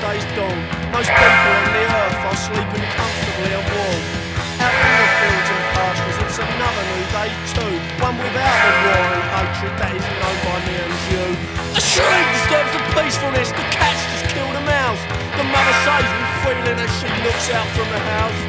day's dawn. Most people on the earth are sleeping comfortably and warm. Out in the fields and pastures it's another new day too, one without the war and hatred that is known by me and you. A shriek disturbs the peacefulness, the cat's just killed a mouse. The mother says with feeling as she looks out from the house.